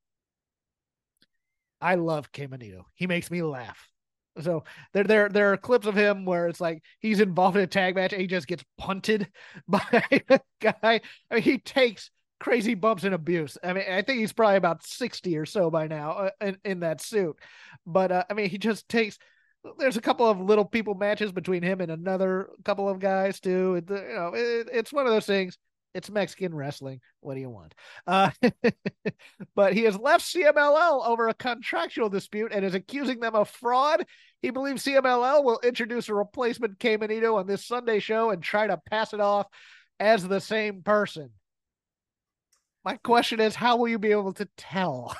I love K-Manito. He makes me laugh. So there are clips of him where it's like he's involved in a tag match and he just gets punted by a guy. I mean, he takes crazy bumps and abuse. I mean, I think he's probably about 60 or so by now in that suit. But I mean, he just takes. There's a couple of little people matches between him and another couple of guys too. It's one of those things. It's Mexican wrestling. What do you want? But he has left CMLL over a contractual dispute and is accusing them of fraud. He believes CMLL will introduce a replacement K-Manito on this Sunday show and try to pass it off as the same person. My question is, how will you be able to tell?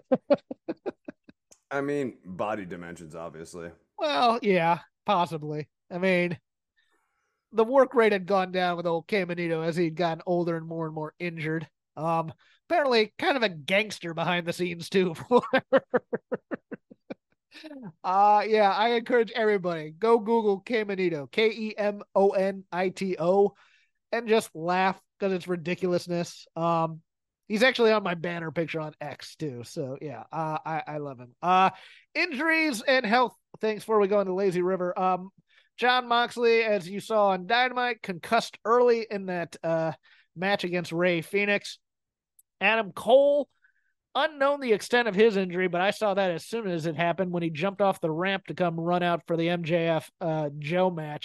I mean, body dimensions, obviously. Well, yeah, possibly. I mean, the work rate had gone down with old K-Manito as he'd gotten older and more injured. Apparently kind of a gangster behind the scenes too. Yeah, I encourage everybody, go Google K-Manito, Kemonito, and just laugh because it's ridiculousness. He's actually on my banner picture on X too. So yeah, I love him. Injuries and health things before we go into Lazy River. Jon Moxley, as you saw on Dynamite, concussed early in that match against Rey Fenix. Adam Cole, unknown the extent of his injury, but I saw that as soon as it happened when he jumped off the ramp to come run out for the MJF Joe match.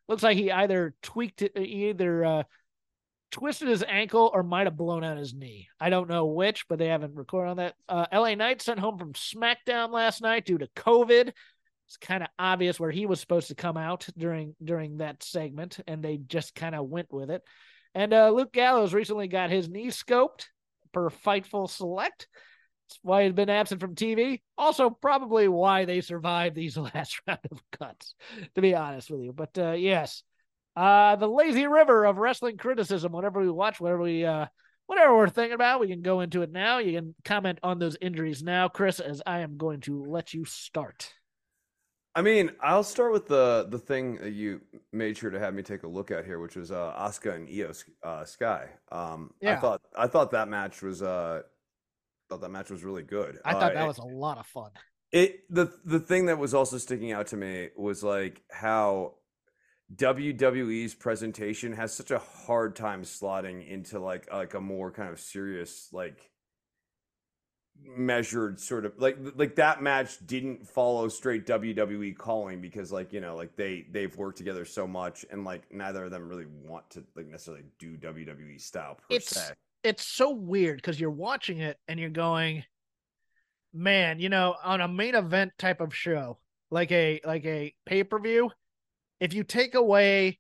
Looks like he either tweaked it, twisted his ankle or might have blown out his knee. I don't know which, but they haven't recorded on that. LA Knight sent home from SmackDown last night due to COVID. It's kind of obvious where he was supposed to come out during that segment, and they just kind of went with it. And Luke Gallows recently got his knee scoped per Fightful Select. That's why he's been absent from TV. Also, probably why they survived these last round of cuts, to be honest with you. But yes, the lazy river of wrestling criticism. Whatever we watch, whatever we're thinking about, we can go into it now. You can comment on those injuries now, Chris, as I am going to let you start. I mean, I'll start with the thing that you made sure to have me take a look at here, which was Asuka and Io Sky. Yeah. I thought that match was really good. I thought that was a lot of fun. The thing that was also sticking out to me was like how WWE's presentation has such a hard time slotting into like a more kind of serious, like measured sort of like that match didn't follow straight WWE calling because like, you know, like they've worked together so much and like neither of them really want to like necessarily do WWE style per se. It's so weird because you're watching it and you're going, man, you know, on a main event type of show, like a pay-per-view, if you take away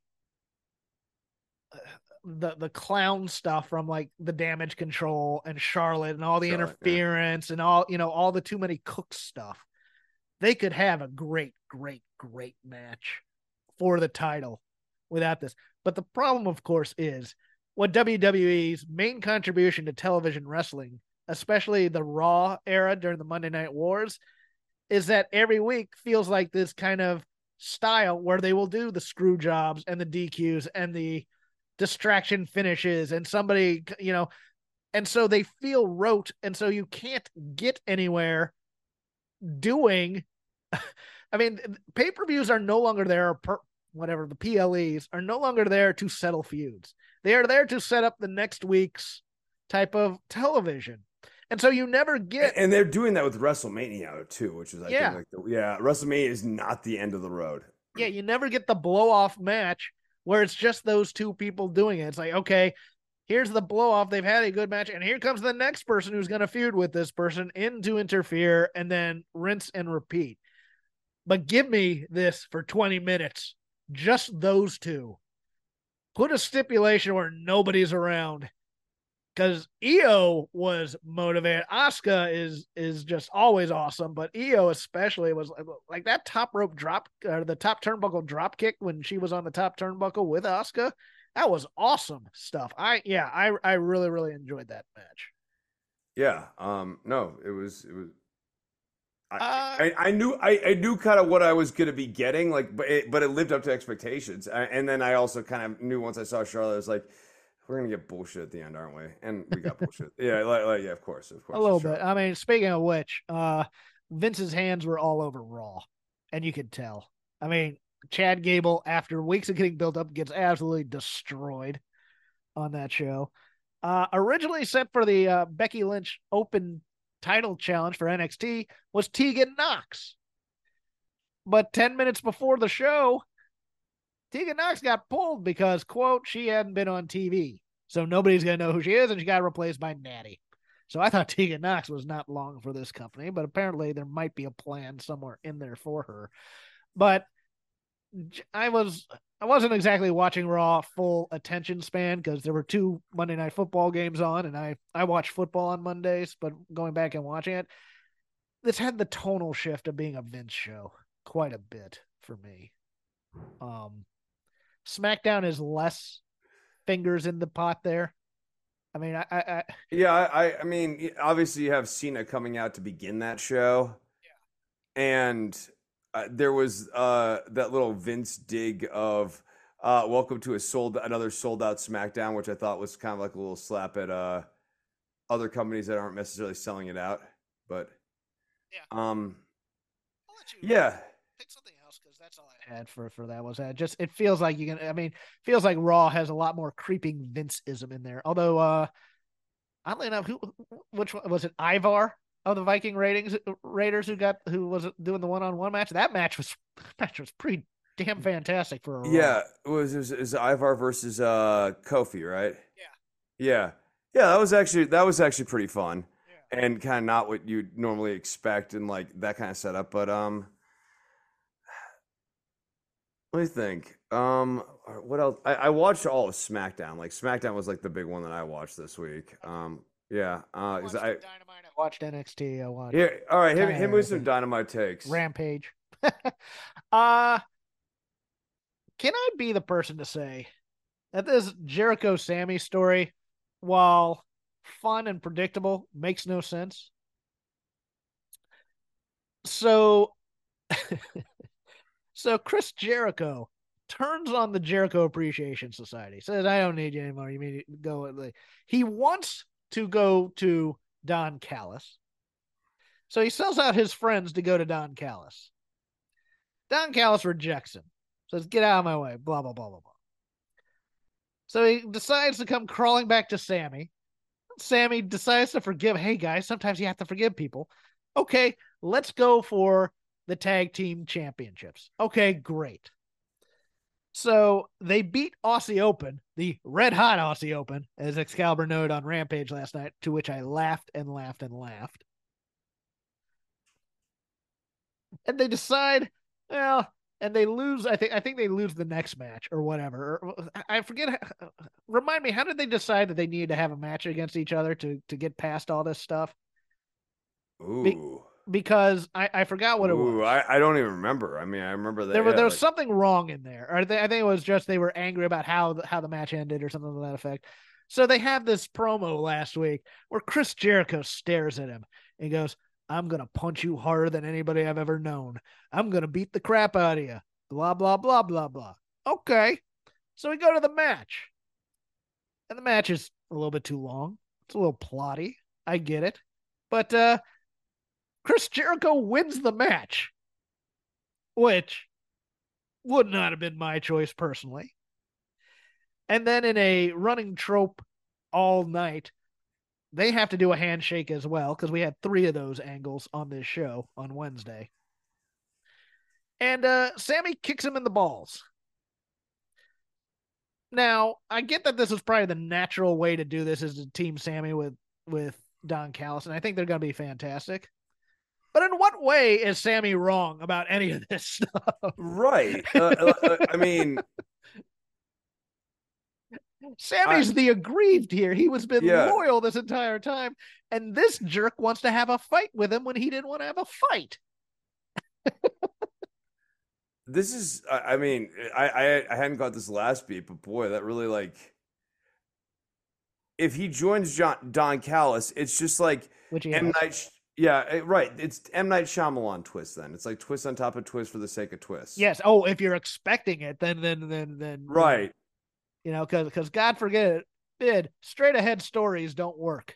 the clown stuff from like the Damage Control and Charlotte and all the interference and all, you know, all the too many Cook stuff, they could have a great match for the title without this. But the problem, of course, is what WWE's main contribution to television wrestling, especially the Raw era during the Monday Night Wars, is that every week feels like this kind of style where they will do the screw jobs and the DQs and the distraction finishes and somebody, you know, and so they feel rote, and so you can't get anywhere doing I mean, pay-per-views are no longer there, the PLEs are no longer there to settle feuds. They are there to set up the next week's type of television. And so you never get, and they're doing that with WrestleMania too, which is I think like WrestleMania is not the end of the road. Yeah, you never get the blow-off match where it's just those two people doing it. It's like, okay, here's the blow-off. They've had a good match, and here comes the next person who's going to feud with this person in to interfere, and then rinse and repeat. But give me this for 20 minutes. Just those two. Put a stipulation where nobody's around. Because Io was motivated. Asuka is just always awesome, but Io especially was like that top rope drop, or the top turnbuckle drop kick when she was on the top turnbuckle with Asuka. That was awesome stuff. I really, really enjoyed that match. Yeah. No, it was. I knew kind of what I was going to be getting, like, but it lived up to expectations. And then I also kind of knew once I saw Charlotte, I was like, we're going to get bullshit at the end, aren't we? And we got bullshit. Yeah, yeah, of course. A little bit. I mean, speaking of which, Vince's hands were all over Raw, and you could tell. I mean, Chad Gable, after weeks of getting built up, gets absolutely destroyed on that show. Originally set for the Becky Lynch Open title challenge for NXT was Tegan Nox. But 10 minutes before the show, Tegan Nox got pulled because, quote, she hadn't been on TV. So nobody's going to know who she is, and she got replaced by Natty. So I thought Tegan Nox was not long for this company, but apparently there might be a plan somewhere in there for her. But I wasn't exactly watching Raw full attention span because there were 2 Monday Night Football games on, and I watch football on Mondays, but going back and watching it, this had the tonal shift of being a Vince show quite a bit for me. SmackDown is less fingers in the pot there. I mean, I mean, obviously you have Cena coming out to begin that show, and there was that little Vince dig of welcome to another sold out SmackDown, which I thought was kind of like a little slap at other companies that aren't necessarily selling it out. But I'll let you pick something else because that's all I had for that. Was that just it feels like feels like Raw has a lot more creeping Vince-ism in there. Although oddly enough, which one was it? Ivar of the Viking Raiders who was doing the one-on-one match. That match was pretty damn fantastic for a Raw. Yeah, it was Ivar versus Kofi, right? Yeah. Yeah, that was actually pretty fun. And kind of not what you'd normally expect and like that kind of setup, but let me think. What else? I watched all of SmackDown. Like SmackDown was like the big one that I watched this week. Yeah. I watched Dynamite. I watched NXT. I watched. Yeah. All right. kinda Hit me with some everything. Dynamite takes. Rampage. Can I be the person to say that this Jericho Sammy story, while fun and predictable, makes no sense? So, so Chris Jericho turns on the Jericho Appreciation Society. Says, "I don't need you anymore. You mean to go?" He wants to go to Don Callis, so he sells out his friends to go to Don Callis. Don Callis rejects him. Says, "Get out of my way." Blah blah blah blah blah. So he decides to come crawling back to Sammy. Sammy decides to forgive. Hey guys, sometimes you have to forgive people. Okay, let's go for the tag team championships. Okay, great. So they beat Aussie Open, the red hot Aussie Open, as Excalibur noted on Rampage last night, to which I laughed and laughed and laughed. And they decide, well, and they lose. I think they lose the next match or whatever. I forget. Remind me, how did they decide that they needed to have a match against each other to get past all this stuff? Ooh. Because I forgot what it was. I don't even remember. I mean, I remember that There was something wrong in there. Or I think it was just they were angry about how the match ended or something to that effect. So they have this promo last week where Chris Jericho stares at him and goes, "I'm going to punch you harder than anybody I've ever known. I'm going to beat the crap out of you. Blah, blah, blah, blah, blah." Okay. So we go to the match. And the match is a little bit too long. It's a little plotty. I get it. But Chris Jericho wins the match, which would not have been my choice personally. And then in a running trope all night, they have to do a handshake as well, because we had 3 of those angles on this show on Wednesday. And Sammy kicks him in the balls. Now, I get that this is probably the natural way to do this, is to team Sammy with Don Callis, and I think they're going to be fantastic. But in what way is Sammy wrong about any of this stuff? Right. I mean, Sammy's the aggrieved here. He was been loyal this entire time, and this jerk wants to have a fight with him when he didn't want to have a fight. This is, I mean, I hadn't got this last beat, but boy, that really like, if he joins Don Callis, it's just like M. Night. Yeah, right. It's M. Night Shyamalan twist. Then it's like twist on top of twist for the sake of twist. Yes. Oh, if you're expecting it, then right. You know, because God forbid, straight ahead stories don't work.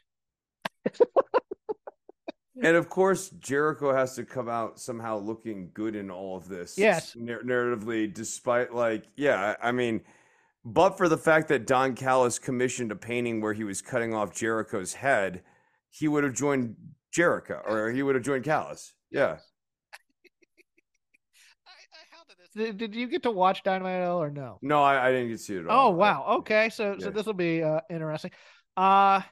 And of course, Jericho has to come out somehow looking good in all of this. Yes. Narratively, despite I mean, but for the fact that Don Callis commissioned a painting where he was cutting off Jericho's head, he would have joined Jericho, or he would have joined Callis. Yeah. Did you get to watch Dynamite at all or no? No, I didn't get to see it at all. Oh, wow. Okay. So this will be interesting. MJF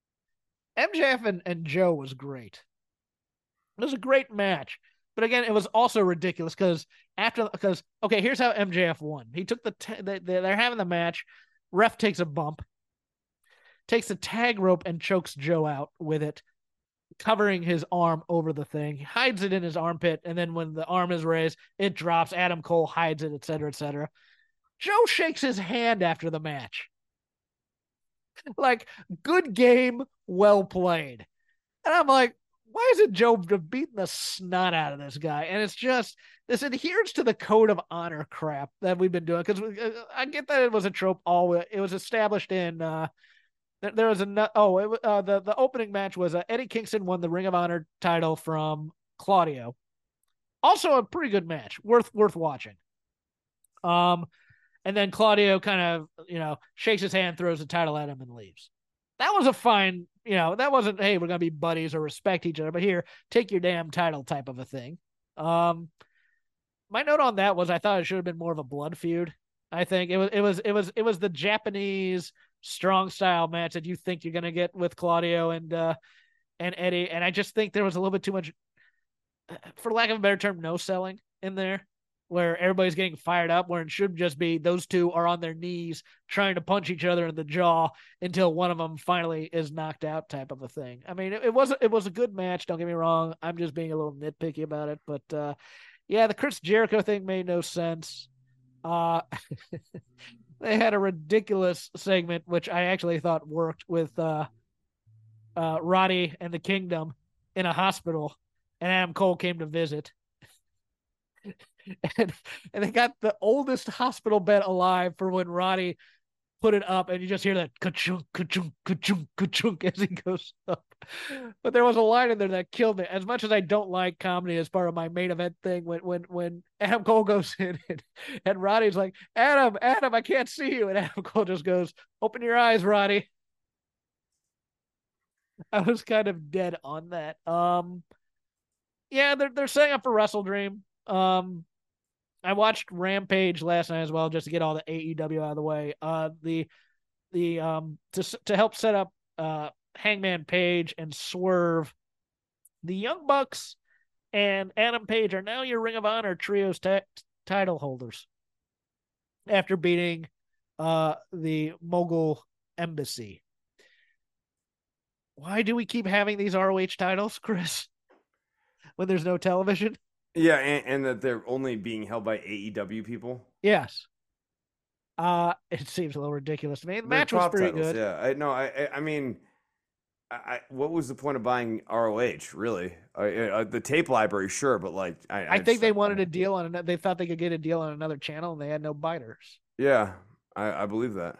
and Joe was great. It was a great match. But again, it was also ridiculous because here's how MJF won. He took they're having the match. Ref takes a bump, takes the tag rope and chokes Joe out with it, covering his arm over the thing. He hides it in his armpit, and then when the arm is raised, it drops. Adam Cole hides it, etc., etc. Joe shakes his hand after the match. Like, good game, well played. And I'm like, why is it Joe beating the snot out of this guy? And it's just this adherence to the code of honor crap that we've been doing. Because I get that it was a trope. It was established in there was the opening match was Eddie Kingston won the Ring of Honor title from Claudio. Also a pretty good match, worth watching. And then Claudio kind of, shakes his hand, throws the title at him, and leaves. That was a fine, that wasn't, hey, we're going to be buddies or respect each other, but here, take your damn title type of a thing. my note on that was I thought it should have been more of a blood feud. I think it was the Japanese strong style match that you think you're gonna get with Claudio and Eddie, and I just think there was a little bit too much, for lack of a better term, no selling in there, where everybody's getting fired up, where it should just be those two are on their knees trying to punch each other in the jaw until one of them finally is knocked out, type of a thing. I mean, it was a good match. Don't get me wrong. I'm just being a little nitpicky about it, but yeah, the Chris Jericho thing made no sense. They had a ridiculous segment, which I actually thought worked, with Roddy and the Kingdom in a hospital, and Adam Cole came to visit. and they got the oldest hospital bed alive for when Roddy put it up, and you just hear that ka-chunk, ka-chunk, ka-chunk, ka-chunk as he goes up. But there was a line in there that killed me. As much as I don't like comedy as part of my main event thing, when Adam Cole goes in and Roddy's like, Adam, I can't see you. And Adam Cole just goes, open your eyes, Roddy. I was kind of dead on that. Yeah, they're setting up for Wrestle Dream. I watched Rampage last night as well, just to get all the AEW out of the way. To help set up Hangman Page and Swerve, the Young Bucks and Adam Page are now your Ring of Honor Trios title holders after beating the Mogul Embassy. Why do we keep having these ROH titles, Chris, when there's no television? Yeah, and that they're only being held by AEW people. Yes. It seems a little ridiculous to me. The match was pretty good. Yeah, I mean, what was the point of buying ROH? Really, the tape library, sure, but like, I think they wanted a deal on it. They thought they could get a deal on another channel, and they had no biters. Yeah, I believe that.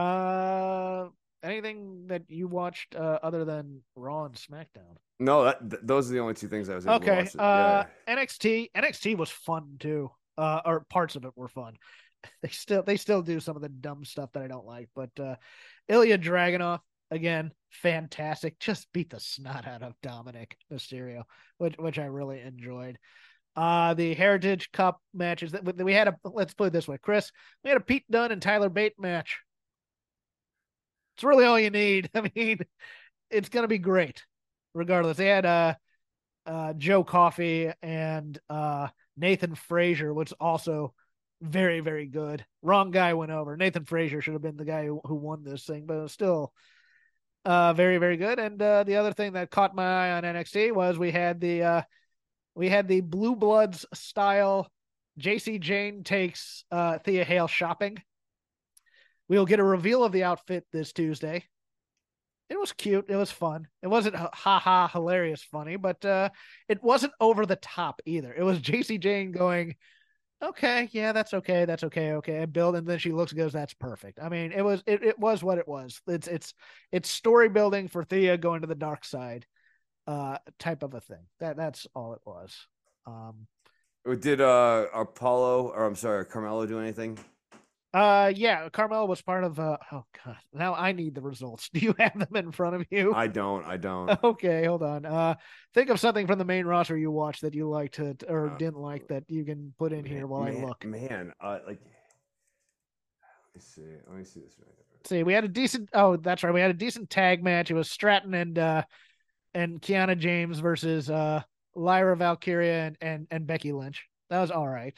Anything that you watched other than Raw and SmackDown? No, those are the only two things I was able to watch. Yeah. NXT was fun too. Or parts of it were fun. They still do some of the dumb stuff that I don't like, but Ilya Dragunov, again, fantastic. Just beat the snot out of Dominic Mysterio, which I really enjoyed. The Heritage Cup matches that we had let's put it this way, Chris, we had a Pete Dunne and Tyler Bate match. It's really all you need. I mean, it's going to be great regardless. They had Joe Coffey and Nathan Frazier, which is also very, very good. Wrong guy went over. Nathan Frazier should have been the guy who won this thing, but it was still very, very good. And the other thing that caught my eye on NXT was we had the Blue Bloods style JC Jane takes Thea Hale shopping. We'll get a reveal of the outfit this Tuesday. It was cute. It was fun. It wasn't hilarious funny, but it wasn't over the top either. It was JC Jane going, okay, yeah, that's okay, okay. And Bill, and then she looks and goes, that's perfect. I mean, it was what it was. It's story building for Thea going to the dark side, type of a thing. That's all it was. Did Carmelo do anything? Yeah, Carmelo was part of oh god. Now I need the results. Do you have them in front of you? I don't. Okay, hold on. Think of something from the main roster you watched that you liked or didn't like that you can put in here while I look. Let me see this right now. See, we had a decent that's right. We had a decent tag match. It was Stratton and Kiana James versus Lyra Valkyria and Becky Lynch. That was all right.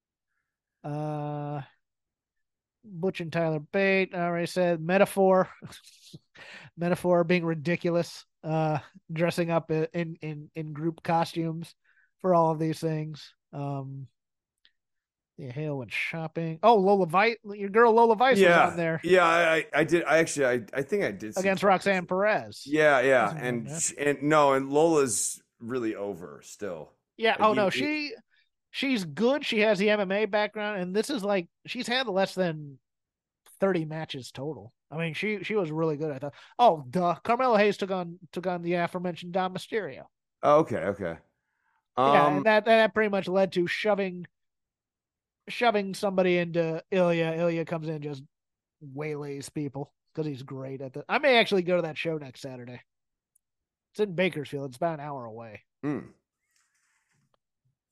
Butch and Tyler Bate, I already said. Metaphor being ridiculous, dressing up in group costumes for all of these things. Yeah, Hale went shopping. Oh, Lola Vice, your girl Lola Vice was on there. Yeah, I did. I think I did against Roxanne Perez. Yeah, and Lola's really over still. Yeah. She's good. She has the MMA background, and this is like she's had less than 30 matches total. I mean, she was really good. I thought. Oh, duh. Carmelo Hayes took on the aforementioned Dom Mysterio. Oh, okay. Yeah, and that pretty much led to shoving somebody into Ilya. Ilya comes in and just waylays people because he's great at that. I may actually go to that show next Saturday. It's in Bakersfield. It's about an hour away.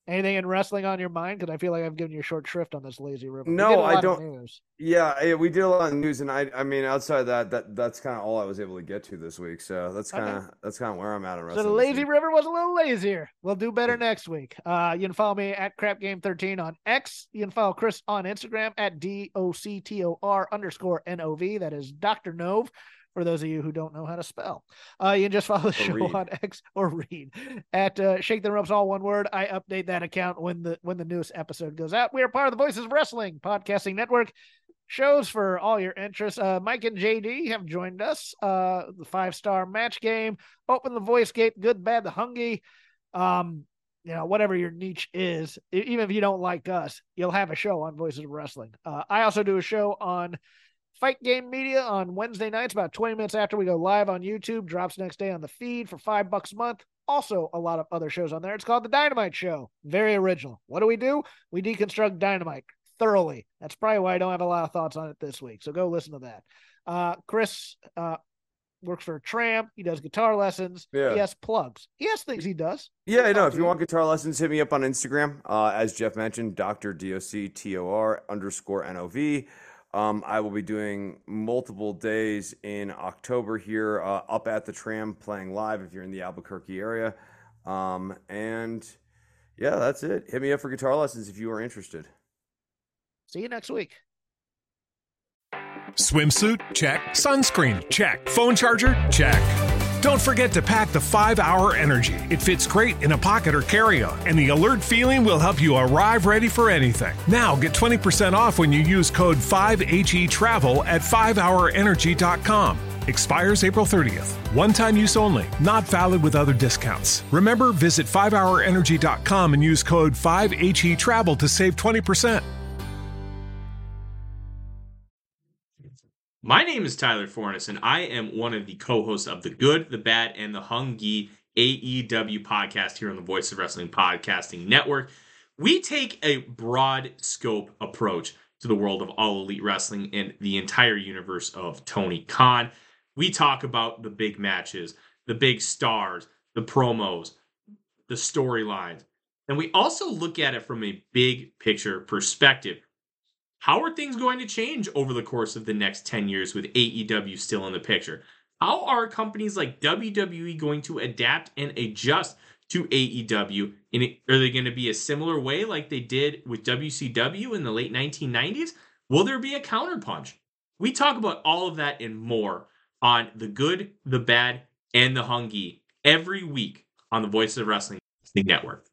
Anything in wrestling on your mind? Because I feel like I've given you a short shrift on this lazy river. No, I don't. Yeah, we did a lot of news, and I mean, outside of that's kind of all I was able to get to this week. So that's kind of where I'm at in wrestling. So the lazy river was a little lazier. We'll do better next week. You can follow me at CrapGame13 on X. You can follow Chris on Instagram at DOCTOR_NOV. That is Dr. Nove, for those of you who don't know how to spell. You can just follow the show on X or read at Shake the Ropes, all one word. I update that account when the newest episode goes out. We are part of the Voices of Wrestling podcasting network. Shows for all your interests. Mike and JD have joined us. The 5-star match game, Open the Voice Gate, Good, Bad, the Hungy. Whatever your niche is, even if you don't like us, you'll have a show on Voices of Wrestling. I also do a show on Fight Game Media on Wednesday nights, about 20 minutes after we go live on YouTube. Drops next day on the feed for $5 a month. Also, a lot of other shows on there. It's called The Dynamite Show. Very original. What do? We deconstruct Dynamite thoroughly. That's probably why I don't have a lot of thoughts on it this week. So go listen to that. Chris works for Tramp. He does guitar lessons. Yeah. He has plugs. He has things he does. Yeah, I know. If you want guitar lessons, hit me up on Instagram. As Jeff mentioned, Dr. DOCTOR_NOV. I will be doing multiple days in October here up at the Tram playing live if you're in the Albuquerque area. And yeah, that's it. Hit me up for guitar lessons if you are interested. See you next week. Swimsuit? Check. Sunscreen? Check. Phone charger? Check. Don't forget to pack the 5-Hour Energy. It fits great in a pocket or carry-on, and the alert feeling will help you arrive ready for anything. Now get 20% off when you use code 5HETRAVEL at 5hourenergy.com. Expires April 30th. One-time use only. Not valid with other discounts. Remember, visit 5hourenergy.com and use code 5HETRAVEL to save 20%. My name is Tyler Fornes, and I am one of the co-hosts of the Good, the Bad, and the Hungy AEW podcast here on the Voice of Wrestling Podcasting Network. We take a broad scope approach to the world of All Elite Wrestling and the entire universe of Tony Khan. We talk about the big matches, the big stars, the promos, the storylines, and we also look at it from a big picture perspective. How are things going to change over the course of the next 10 years with AEW still in the picture? How are companies like WWE going to adapt and adjust to AEW? Are they going to be a similar way like they did with WCW in the late 1990s? Will there be a counterpunch? We talk about all of that and more on The Good, the Bad, and the Hungy every week on the Voice of Wrestling Network.